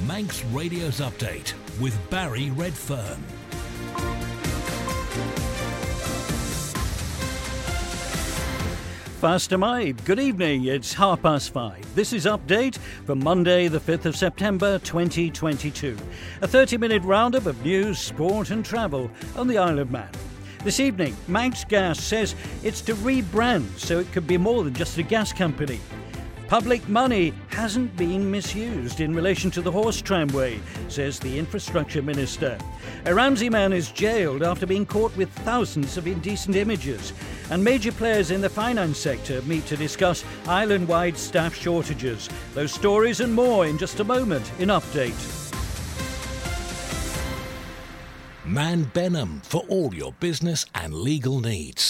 Manx Radio's Update with Barry Redfern. Faster Made. Good evening, it's 5:30. This is Update for Monday the 5th of September 2022. A 30-minute roundup of news, sport and travel on the Isle of Man. This evening, Manx Gas says it's to rebrand so it could be more than just a gas company. Public money hasn't been misused in relation to the horse tramway, says the Infrastructure Minister. A Ramsey man is jailed after being caught with thousands of indecent images. And major players in the finance sector meet to discuss island-wide staff shortages. Those stories and more in just a moment in Update. Man Benham for all your business and legal needs.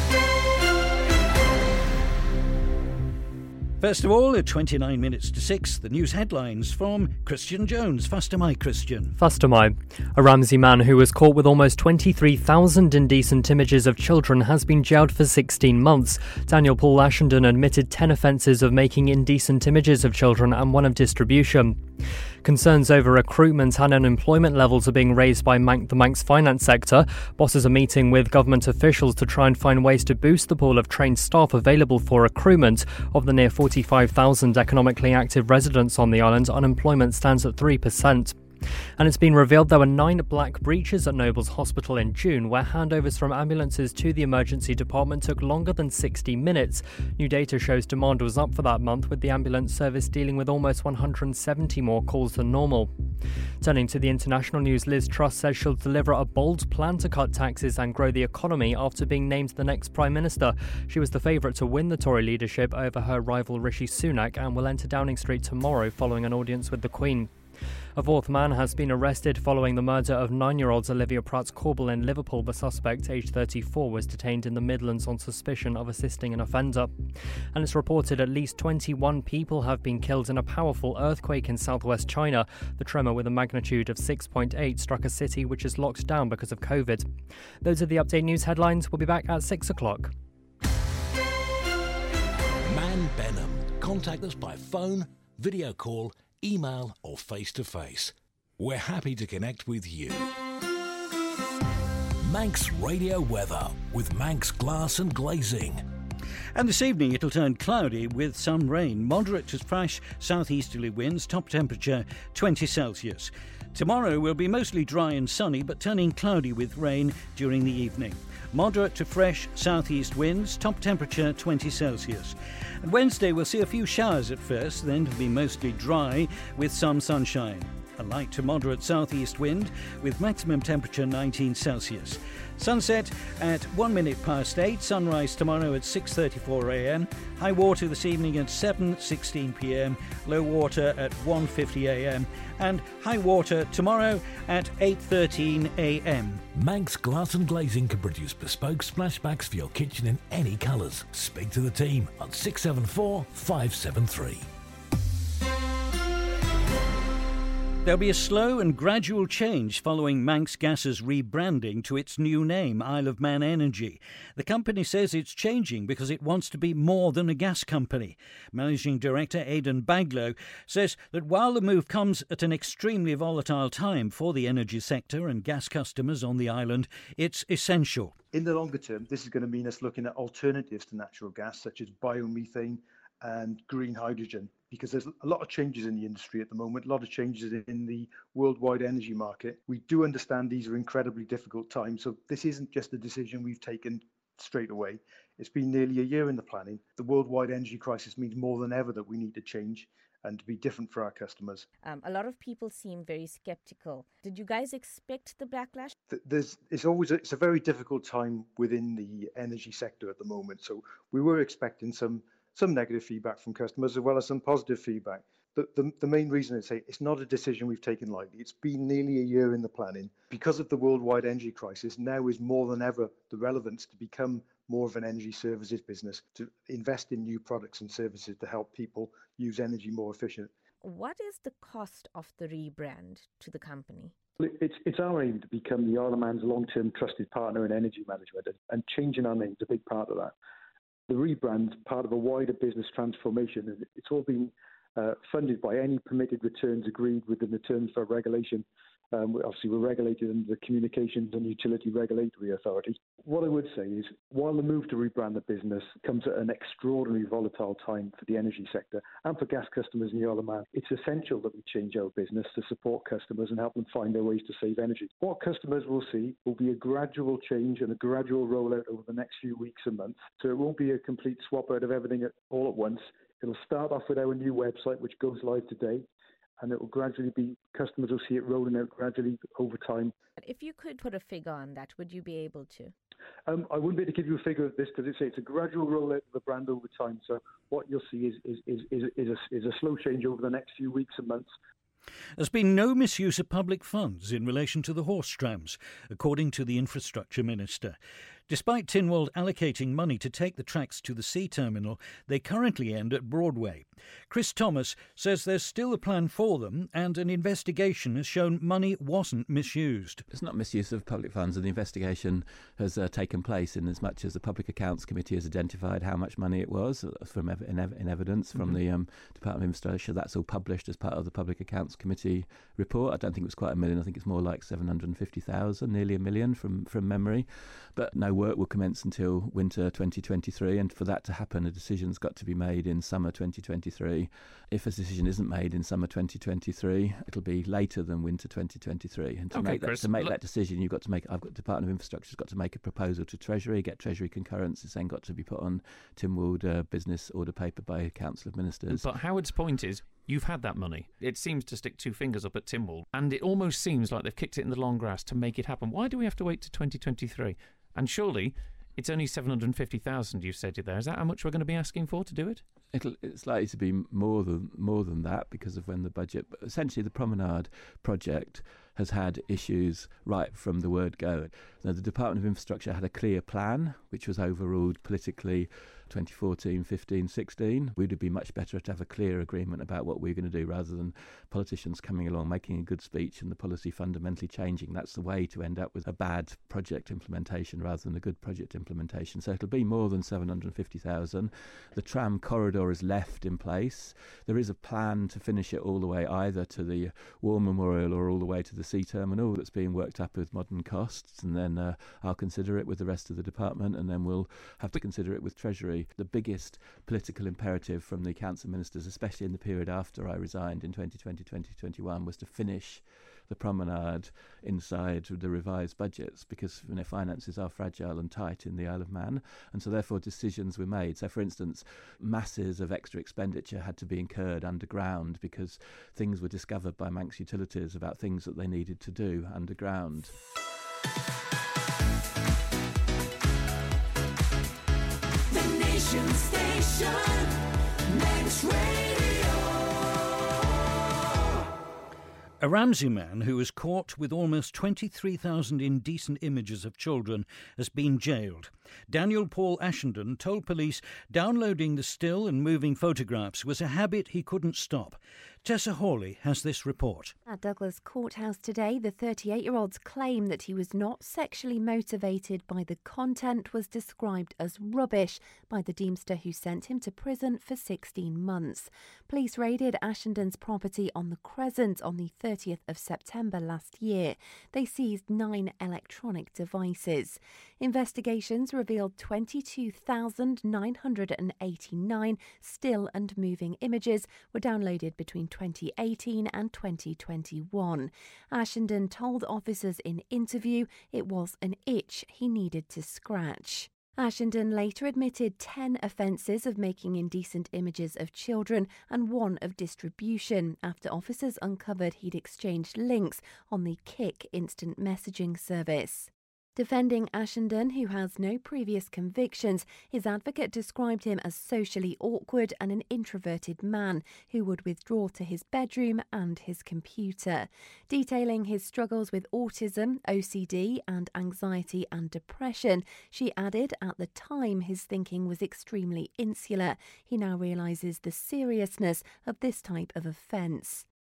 First of all, at 29 minutes to 6, the news headlines from Christian Jones. Faster my Christian. Faster my. A Ramsey man who was caught with almost 23,000 indecent images of children has been jailed for 16 months. Daniel Paul Ashenden admitted 10 offences of making indecent images of children and one of distribution. Concerns over recruitment and unemployment levels are being raised by the Manx finance sector. Bosses are meeting with government officials to try and find ways to boost the pool of trained staff available for recruitment. Of the near 45,000 economically active residents on the island, unemployment stands at 3%. And it's been revealed there were 9 black breaches at Nobles Hospital in June, where handovers from ambulances to the emergency department took longer than 60 minutes. New data shows demand was up for that month, with the ambulance service dealing with almost 170 more calls than normal. Turning to the international news, Liz Truss says she'll deliver a bold plan to cut taxes and grow the economy after being named the next Prime Minister. She was the favourite to win the Tory leadership over her rival Rishi Sunak and will enter Downing Street tomorrow following an audience with the Queen. A 4th man has been arrested following the murder of 9-year-old Olivia Pratt-Corbell in Liverpool. The suspect, aged 34, was detained in the Midlands on suspicion of assisting an offender. And it's reported at least 21 people have been killed in a powerful earthquake in southwest China. The tremor, with a magnitude of 6.8, struck a city which is locked down because of COVID. Those are the Update News headlines. We'll be back at 6 o'clock. Man Benham. Contact us by phone, video call, email or face-to-face. We're happy to connect with you. Manx Radio Weather with Manx Glass and Glazing. And this evening it'll turn cloudy with some rain. Moderate to fresh southeasterly winds, top temperature 20 Celsius. Tomorrow will be mostly dry and sunny, but turning cloudy with rain during the evening. Moderate to fresh southeast winds, top temperature 20 Celsius. And Wednesday we'll see a few showers at first, then it'll be mostly dry with some sunshine. A light to moderate southeast wind with maximum temperature 19 Celsius. Sunset at 8:01, sunrise tomorrow at 6:34am, high water this evening at 7:16pm, low water at 1:50am, and high water tomorrow at 8:13am. Manx Glass and Glazing can produce bespoke splashbacks for your kitchen in any colours. Speak to the team on 674 573. There'll be a slow and gradual change following Manx Gas's rebranding to its new name, Isle of Man Energy. The company says it's changing because it wants to be more than a gas company. Managing Director Aidan Baglow says that while the move comes at an extremely volatile time for the energy sector and gas customers on the island, it's essential. In the longer term, this is going to mean us looking at alternatives to natural gas, such as biomethane and green hydrogen, because there's a lot of changes in the industry at the moment, a lot of changes in the worldwide energy market. We do understand these are incredibly difficult times, so this isn't just a decision we've taken straight away. It's been nearly a year in the planning. The worldwide energy crisis means more than ever that we need to change and to be different for our customers. A lot of people seem very skeptical. Did you guys expect the backlash? It's a very difficult time within the energy sector at the moment, so we were expecting some negative feedback from customers as well as some positive feedback. The main reason is it's not a decision we've taken lightly. It's been nearly a year in the planning. Because of the worldwide energy crisis, now is more than ever the relevance to become more of an energy services business, to invest in new products and services to help people use energy more efficient. What is the cost of the rebrand to the company? It's our aim to become the Isle of Man's long-term trusted partner in energy management, and changing our name is a big part of that. The rebrand's part of a wider business transformation, and it's all been funded by any permitted returns agreed within the terms for regulation. Obviously, we're regulated under the Communications and Utility Regulatory Authority. What I would say is, while the move to rebrand the business comes at an extraordinarily volatile time for the energy sector and for gas customers in the Isle of Man, it's essential that we change our business to support customers and help them find their ways to save energy. What customers will see will be a gradual change and a gradual rollout over the next few weeks and months. So it won't be a complete swap out of everything all at once. It'll start off with our new website, which goes live today. And it will gradually be, customers will see it rolling out gradually over time. If you could put a figure on that, would you be able to? I wouldn't be able to give you a figure of this because it's a gradual rollout of the brand over time. So what you'll see is a slow change over the next few weeks and months. There's been no misuse of public funds in relation to the horse trams, according to the Infrastructure Minister. Despite Tynwald allocating money to take the tracks to the sea terminal, they currently end at Broadway. Chris Thomas says there's still a plan for them and an investigation has shown money wasn't misused. It's not misuse of public funds, and the investigation has taken place in as much as the Public Accounts Committee has identified how much money it was in evidence from the Department of Infrastructure. That's all published as part of the Public Accounts Committee report. I don't think it was quite $1 million. I think it's more like 750,000, nearly $1 million from memory. But no work will commence until winter 2023, and for that to happen, a decision's got to be made in summer 2023. If a decision isn't made in summer 2023, it'll be later than winter 2023. And to make that decision, the Department of Infrastructure's got to make a proposal to Treasury, get Treasury concurrence. It's then got to be put on Tynwald business order paper by a Council of Ministers. But Howard's point is, you've had that money. It seems to stick two fingers up at Tynwald, and it almost seems like they've kicked it in the long grass to make it happen. Why do we have to wait to 2023? And surely it's only 750,000 you've said it there. Is that how much we're going to be asking for to do it? It's likely to be more than that because of when the budget. But essentially, the Promenade project has had issues right from the word go. Now, the Department of Infrastructure had a clear plan, which was overruled politically 2014, 15, 16. We'd be much better to have a clear agreement about what we're going to do rather than politicians coming along, making a good speech and the policy fundamentally changing. That's the way to end up with a bad project implementation rather than a good project implementation. So it'll be more than 750,000. The tram corridor is left in place. There is a plan to finish it all the way either to the War Memorial or all the way to the sea terminal that's being worked up with modern costs, and then I'll consider it with the rest of the department, and then we'll have to consider it with Treasury. The biggest political imperative from the Council of Ministers, especially in the period after I resigned in 2020-2021, was to finish the Promenade inside the revised budgets because finances are fragile and tight in the Isle of Man, and so therefore decisions were made. So, for instance, masses of extra expenditure had to be incurred underground because things were discovered by Manx Utilities about things that they needed to do underground. Station, Manx Radio. A Ramsey man who was caught with almost 23,000 indecent images of children has been jailed. Daniel Paul Ashenden told police downloading the still and moving photographs was a habit he couldn't stop. Tessa Hawley has this report. At Douglas Courthouse today, the 38-year-old's claim that he was not sexually motivated by the content was described as rubbish by the Deemster who sent him to prison for 16 months. Police raided Ashenden's property on the Crescent on the 30th of September last year. They seized 9 electronic devices. Investigations revealed 22,989 still and moving images were downloaded between 2018 and 2021. Ashenden told officers in interview it was an itch he needed to scratch. Ashenden later admitted 10 offences of making indecent images of children and 1 of distribution after officers uncovered he'd exchanged links on the Kik instant messaging service. Defending Ashenden, who has no previous convictions, his advocate described him as socially awkward and an introverted man who would withdraw to his bedroom and his computer. Detailing his struggles with autism, OCD and anxiety and depression, she added at the time his thinking was extremely insular. He now realises the seriousness of this type of offence.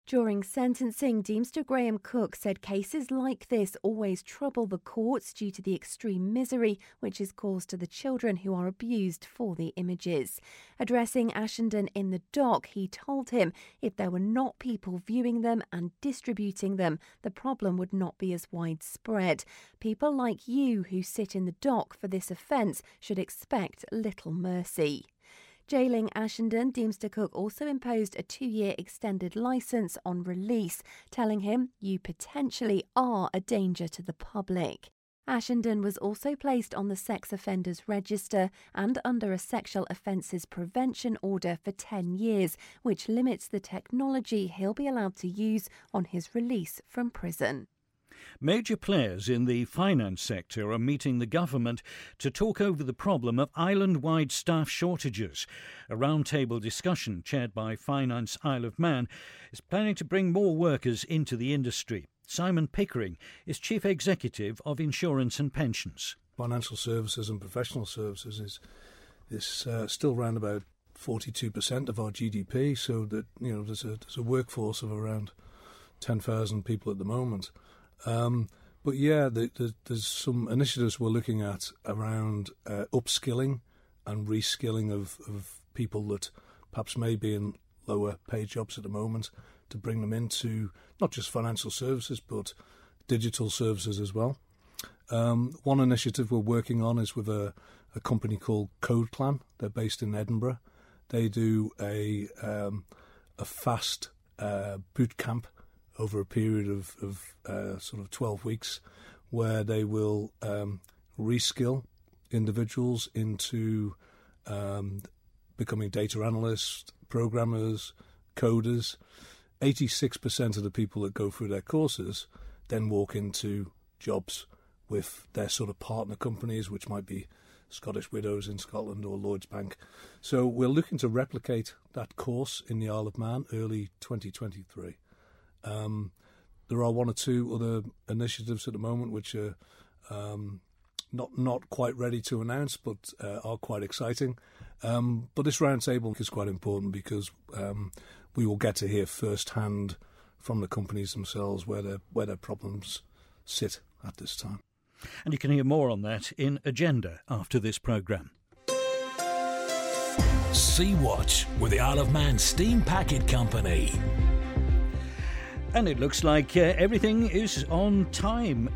During sentencing, Deemster Graham Cook said cases like this always trouble the courts due to the extreme misery which is caused to the children who are abused for the images. Addressing Ashenden in the dock, he told him if there were not people viewing them and distributing them, the problem would not be as widespread. People like you who sit in the dock for this offence should expect little mercy. Jailing Ashenden, Deemster Cook also imposed a 2-year extended licence on release, telling him you potentially are a danger to the public. Ashenden was also placed on the sex offenders register and under a sexual offences prevention order for 10 years, which limits the technology he'll be allowed to use on his release from prison. Major players in the finance sector are meeting the government to talk over the problem of island-wide staff shortages. A roundtable discussion chaired by Finance Isle of Man is planning to bring more workers into the industry. Simon Pickering is Chief Executive of Insurance and Pensions. Financial services and professional services is still around about 42% of our GDP, so that there's a workforce of around 10,000 people at the moment. But yeah, there's some initiatives we're looking at around upskilling and reskilling of people that perhaps may be in lower paid jobs at the moment, to bring them into not just financial services but digital services as well. One initiative we're working on is with a company called Code Clan. They're based in Edinburgh. They do a fast boot camp over a period of sort of 12 weeks, where they will reskill individuals into becoming data analysts, programmers, coders. 86% of the people that go through their courses then walk into jobs with their sort of partner companies, which might be Scottish Widows in Scotland or Lloyds Bank. So we're looking to replicate that course in the Isle of Man early 2023. There are one or two other initiatives at the moment which are not quite ready to announce, but are quite exciting. But this roundtable is quite important because we will get to hear firsthand from the companies themselves where their problems sit at this time. And you can hear more on that in Agenda after this programme. Sea-Watch with the Isle of Man Steam Packet Company. And it looks like everything is on time.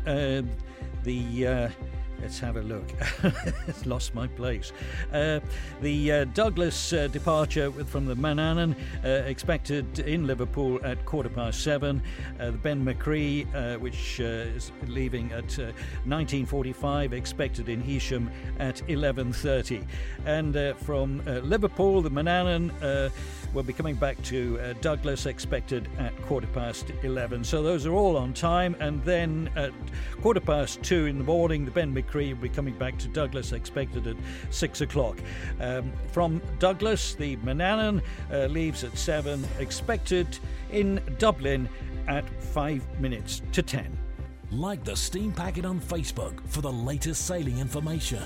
Let's have a look. It's lost my place. The Douglas departure from the Manannan expected in Liverpool at 7:15. The Ben McCree, which is leaving at 19:45, expected in Heysham at 11:30. And from Liverpool, the Manannan will be coming back to Douglas, expected at 11:15. So those are all on time. And then at 2:15 in the morning, the Ben McCree will be coming back to Douglas, expected at 6 o'clock. From Douglas, the Manannan leaves at 7, expected in Dublin at 5 minutes to 10. Like the Steam Packet on Facebook for the latest sailing information.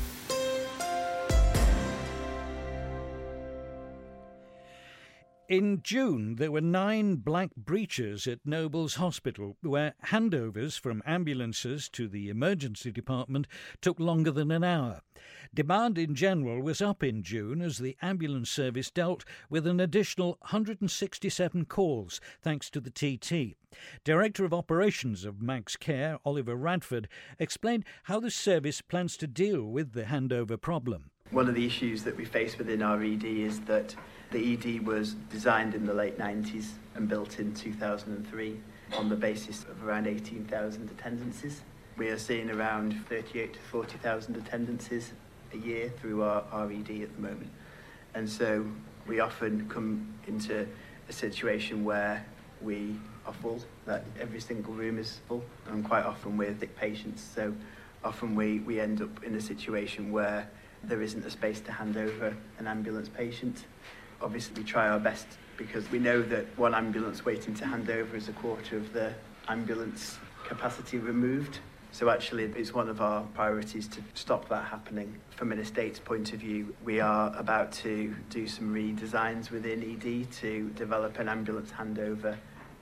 In June, there were 9 black breaches at Nobles Hospital, where handovers from ambulances to the emergency department took longer than an hour. Demand in general was up in June as the ambulance service dealt with an additional 167 calls, thanks to the TT. Director of Operations of Max Care, Oliver Radford, explained how the service plans to deal with the handover problem. One of the issues that we face within our ED is that the ED was designed in the late 90s and built in 2003 on the basis of around 18,000 attendances. We are seeing around 38 to 40,000 attendances a year through our ED at the moment. And so we often come into a situation where we are full, that every single room is full, and quite often we're sick patients. So often we end up in a situation where there isn't a space to hand over an ambulance patient. Obviously, we try our best because we know that one ambulance waiting to hand over is a quarter of the ambulance capacity removed. So actually, it's one of our priorities to stop that happening. From an estate's point of view, we are about to do some redesigns within ED to develop an ambulance handover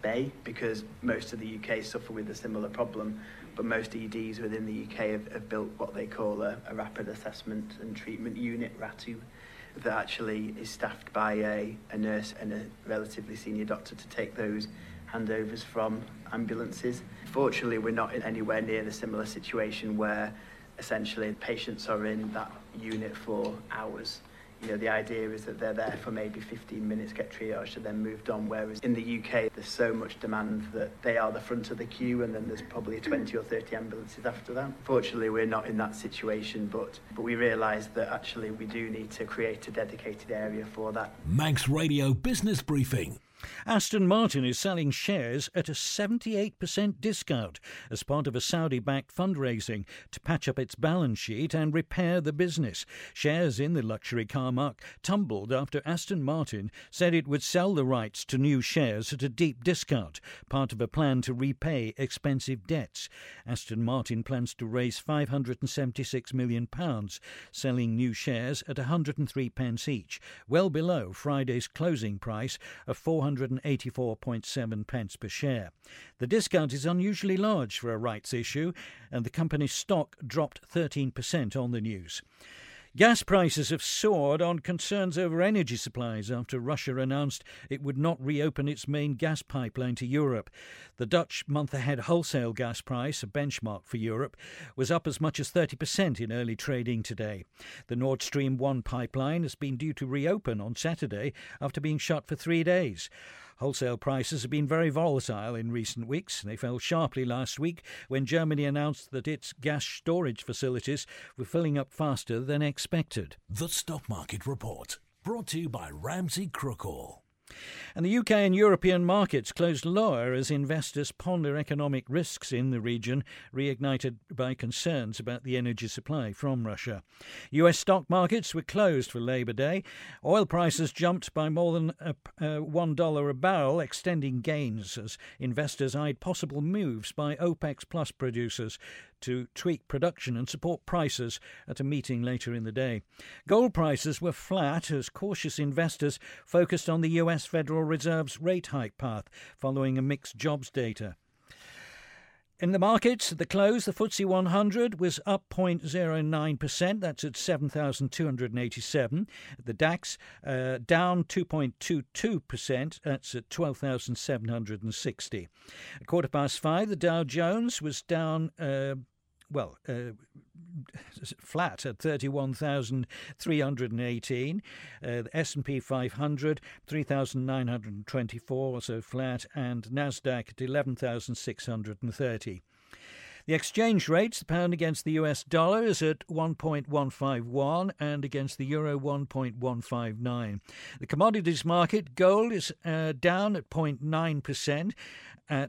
bay, because most of the UK suffer with a similar problem, but most EDs within the UK have built what they call a rapid assessment and treatment unit, RATU, that actually is staffed by a nurse and a relatively senior doctor to take those handovers from ambulances. Fortunately, we're not in anywhere near the similar situation where essentially patients are in that unit for hours. You know, the idea is that they're there for maybe 15 minutes, get triaged and then moved on, whereas in the UK there's so much demand that they are the front of the queue and then there's probably 20 or 30 ambulances after that. Fortunately, we're not in that situation, but we realise that actually we do need to create a dedicated area for that. Manx Radio Business Briefing. Aston Martin is selling shares at a 78% discount as part of a Saudi-backed fundraising to patch up its balance sheet and repair the business. Shares in the luxury car marque tumbled after Aston Martin said it would sell the rights to new shares at a deep discount, part of a plan to repay expensive debts. Aston Martin plans to raise £576 million, selling new shares at 103 pence each, well below Friday's closing price of 484.7 pence per share. The discount is unusually large for a rights issue, and the company's stock dropped 13% on the news. Gas prices have soared on concerns over energy supplies after Russia announced it would not reopen its main gas pipeline to Europe. The Dutch month-ahead wholesale gas price, a benchmark for Europe, was up as much as 30% in early trading today. The Nord Stream 1 pipeline has been due to reopen on Saturday after being shut for 3 days. Wholesale prices have been very volatile in recent weeks. They fell sharply last week when Germany announced that its gas storage facilities were filling up faster than expected. The Stock Market Report, brought to you by Ramsey Crookall. And the UK and European markets closed lower as investors ponder economic risks in the region, reignited by concerns about the energy supply from Russia. US stock markets were closed for Labour Day. Oil prices jumped by more than $1 a barrel, extending gains as investors eyed possible moves by OPEC Plus producers to tweak production and support prices at a meeting later in the day. Gold prices were flat as cautious investors focused on the US Federal Reserve's rate hike path following a mixed jobs data. In the markets, at the close, the FTSE 100 was up 0.09%, that's at 7,287. The DAX down 2.22%, that's at 12,760. At 5:15, the Dow Jones was down flat at 31,318. The S&P 500, 3,924, also flat, and Nasdaq at 11,630. The exchange rates, the pound against the US dollar is at 1.151 and against the euro 1.159. The commodities market, gold is down at 0.9% at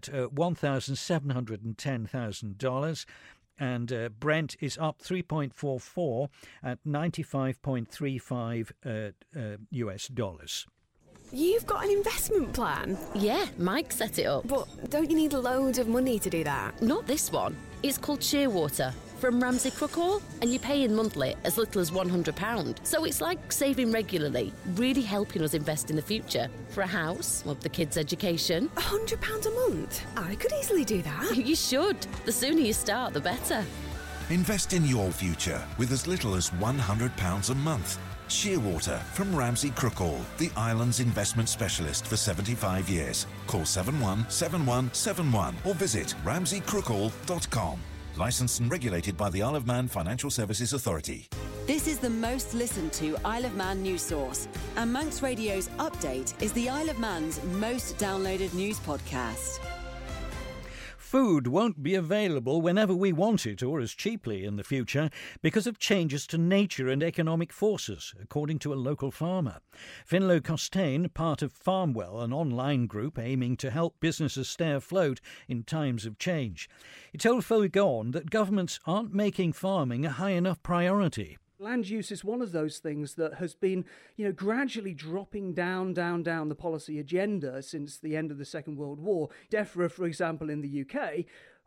$1,710,000. And Brent is up 3.44 at 95.35 US dollars. You've got an investment plan? Yeah, Mike set it up. But don't you need loads of money to do that? Not this one. It's called Shearwater from Ramsey Crookall, and you pay in monthly as little as £100. So it's like saving regularly, really helping us invest in the future. For a house, or the kids' education. £100 a month? I could easily do that. You should. The sooner you start, the better. Invest in your future with as little as £100 a month. Shearwater from Ramsey Crookall, the island's investment specialist for 75 years. Call 717171 or visit ramseycrookall.com. Licensed and regulated by the Isle of Man Financial Services Authority. This is the most listened to Isle of Man news source, and Manx Radio's Update is the Isle of Man's most downloaded news podcast. Food won't be available whenever we want it or as cheaply in the future because of changes to nature and economic forces, according to a local farmer. Finlo Costain, part of Farmwell, an online group aiming to help businesses stay afloat in times of change. He told Fogon that governments aren't making farming a high enough priority. Land use is one of those things that has been, gradually dropping down the policy agenda since the end of the Second World War. DEFRA, for example, in the UK,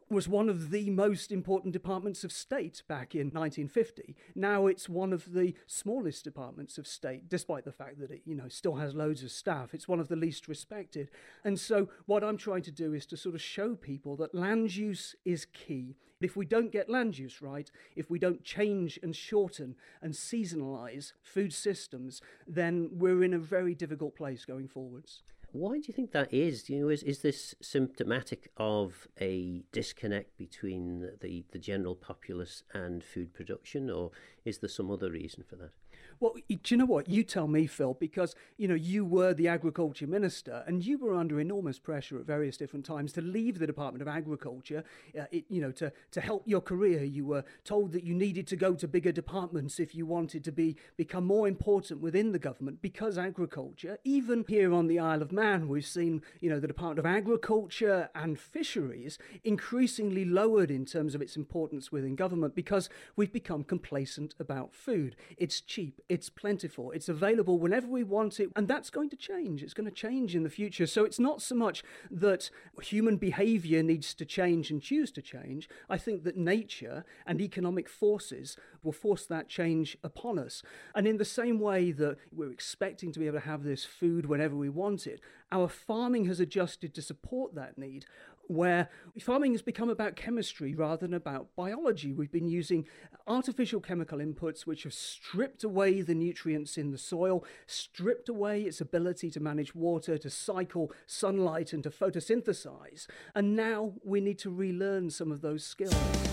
was one of the most important departments of state back in 1950. Now it's one of the smallest departments of state, despite the fact that it, still has loads of staff. It's one of the least respected. And so what I'm trying to do is to sort of show people that land use is key. If we don't get land use right, if we don't change and shorten and seasonalise food systems, then we're in a very difficult place going forwards. Why do you think that is? Is this symptomatic of a disconnect between the general populace and food production, or is there some other reason for that? Well, do you know what? You tell me, Phil, because, you were the Agriculture Minister and you were under enormous pressure at various different times to leave the Department of Agriculture, to help your career. You were told that you needed to go to bigger departments if you wanted to become more important within the government, because agriculture, even here on the Isle of Man, we've seen, the Department of Agriculture and Fisheries increasingly lowered in terms of its importance within government because we've become complacent about food. It's cheap. It's plentiful, it's available whenever we want it, and that's going to change. It's going to change in the future. So it's not so much that human behaviour needs to change and choose to change. I think that nature and economic forces will force that change upon us. And in the same way that we're expecting to be able to have this food whenever we want it, our farming has adjusted to support that need, where farming has become about chemistry rather than about biology. We've been using artificial chemical inputs which have stripped away the nutrients in the soil, stripped away its ability to manage water, to cycle sunlight and to photosynthesize. And now we need to relearn some of those skills.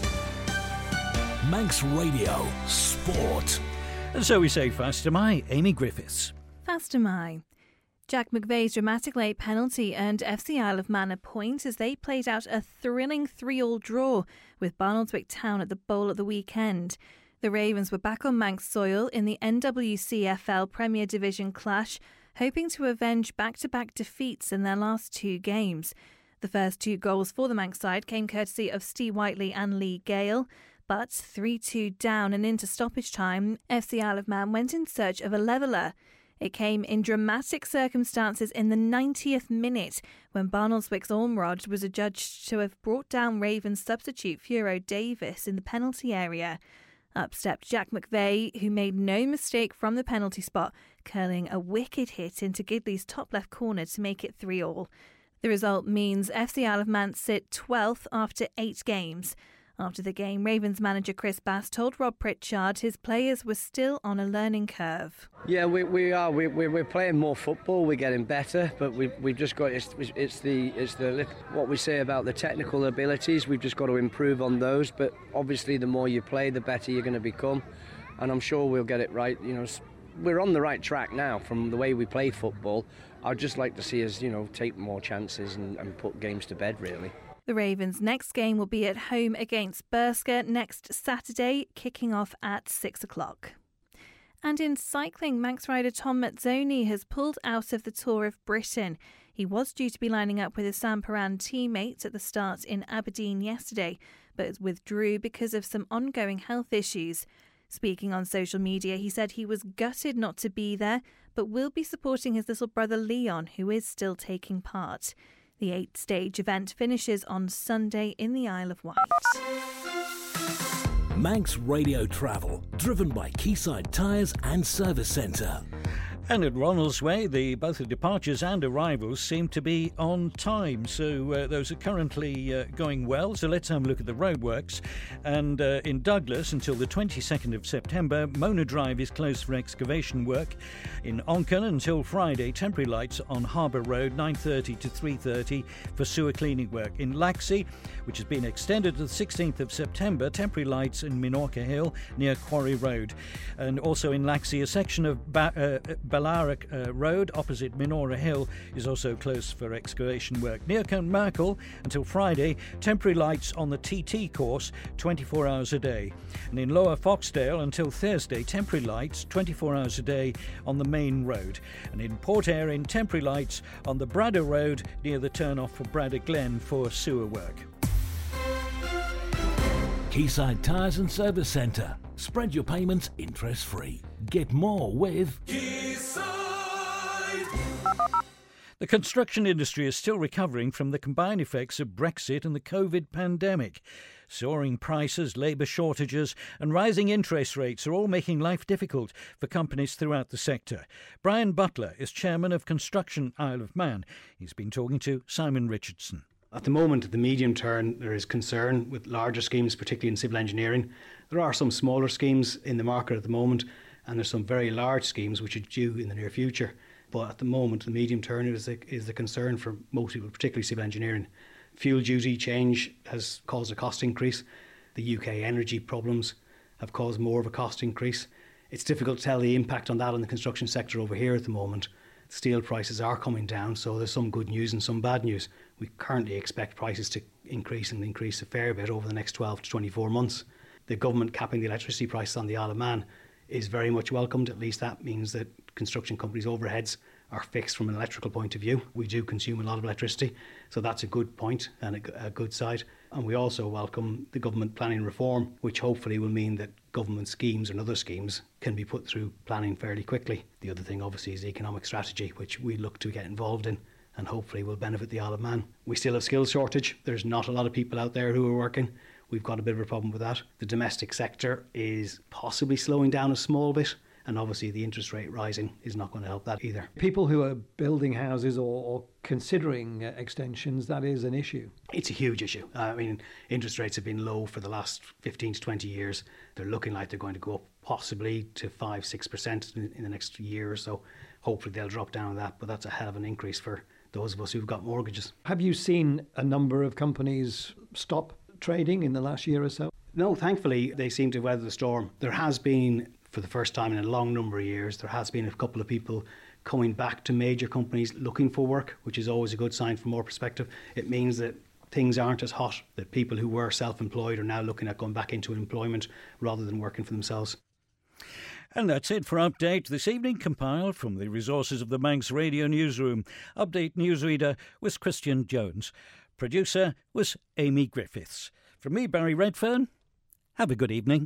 Manx Radio Sport. And so we say Fastyr Mie, Amy Griffiths. Fastyr Mie. Jack McVeigh's dramatic late penalty earned FC Isle of Man a point as they played out a thrilling 3-3 draw with Barnoldswick Town at the Bowl at the weekend. The Ravens were back on Manx soil in the NWCFL Premier Division clash, hoping to avenge back-to-back defeats in their last 2 games. The first 2 goals for the Manx side came courtesy of Steve Whiteley and Lee Gale, but 3-2 down and into stoppage time, FC Isle of Man went in search of a leveller. It came in dramatic circumstances in the 90th minute when Barnoldswick's Ormrod was adjudged to have brought down Ravens substitute Furo Davis in the penalty area. Up stepped Jack McVeigh, who made no mistake from the penalty spot, curling a wicked hit into Gidley's top left corner to make it 3-3. The result means FC Isle of Man sit 12th after 8 games. After the game, Ravens manager Chris Bass told Rob Pritchard his players were still on a learning curve. Yeah, we are. We're playing more football. We're getting better, but we've just got it's the what we say about the technical abilities. We've just got to improve on those. But obviously, the more you play, the better you're going to become, and I'm sure we'll get it right. We're on the right track now from the way we play football. I'd just like to see us, take more chances and put games to bed, really. The Ravens' next game will be at home against Berska next Saturday, kicking off at 6 o'clock. And in cycling, Manx rider Tom Mazzoni has pulled out of the Tour of Britain. He was due to be lining up with his Sam Paran teammates at the start in Aberdeen yesterday, but withdrew because of some ongoing health issues. Speaking on social media, he said he was gutted not to be there, but will be supporting his little brother Leon, who is still taking part. The 8-stage event finishes on Sunday in the Isle of Wight. Manx Radio Travel, driven by Quayside Tyres and Service Centre. And at Ronaldsway, both the departures and arrivals seem to be on time. So those are currently going well. So let's have a look at the roadworks. And in Douglas, until the 22nd of September, Mona Drive is closed for excavation work. In Onken, until Friday, temporary lights on Harbour Road, 9:30 to 3:30 for sewer cleaning work. In Laxey, which has been extended to the 16th of September, temporary lights in Minorca Hill near Quarry Road. And also in Laxey, a section of Ballarat Road opposite Minora Hill is also closed for excavation work. Near Merkel until Friday, temporary lights on the TT course 24 hours a day. And in Lower Foxdale until Thursday, temporary lights 24 hours a day on the main road. And in Port Erin, temporary lights on the Bradder Road near the turn-off for Bradder Glen for sewer work. Quayside Tyres and Service Centre. Spread your payments interest-free. Get more with The The construction industry is still recovering from the combined effects of Brexit and the COVID pandemic. Soaring prices, labour shortages and rising interest rates are all making life difficult for companies throughout the sector. Brian Butler is chairman of Construction Isle of Man. He's been talking to Simon Richardson. At the moment, the medium term, there is concern with larger schemes, particularly in civil engineering. There are some smaller schemes in the market at the moment, and there's some very large schemes which are due in the near future. But at the moment, the medium term is the concern for most people, particularly civil engineering. Fuel duty change has caused a cost increase. The UK energy problems have caused more of a cost increase. It's difficult to tell the impact on that on the construction sector over here at the moment. Steel prices are coming down, so there's some good news and some bad news. We currently expect prices to increase a fair bit over the next 12 to 24 months. The government capping the electricity prices on the Isle of Man is very much welcomed. At least that means that construction companies' overheads are fixed from an electrical point of view. We do consume a lot of electricity, so that's a good point and a good side. And we also welcome the government planning reform, which hopefully will mean that government schemes and other schemes can be put through planning fairly quickly. The other thing obviously is economic strategy, which we look to get involved in and hopefully will benefit the Isle of Man. We still have skills shortage. There's not a lot of people out there who are working. We've got a bit of a problem with that. The domestic sector is possibly slowing down a small bit, and obviously the interest rate rising is not going to help that either. People who are building houses or considering extensions, that is an issue. It's a huge issue. I mean, interest rates have been low for the last 15 to 20 years. They're looking like they're going to go up possibly to 5-6% in the next year or so. Hopefully they'll drop down on that, but that's a hell of an increase for those of us who've got mortgages. Have you seen a number of companies stop trading in the last year or so? No, thankfully they seem to weather the storm. There has been, for the first time in a long number of years, there has been a couple of people coming back to major companies looking for work, which is always a good sign from our perspective. It means that things aren't as hot, that people who were self-employed are now looking at going back into employment rather than working for themselves. And that's it for Update this evening, compiled from the resources of the Manx Radio Newsroom. Update newsreader was Christian Jones. Producer was Amy Griffiths. From me, Barry Redfern, have a good evening.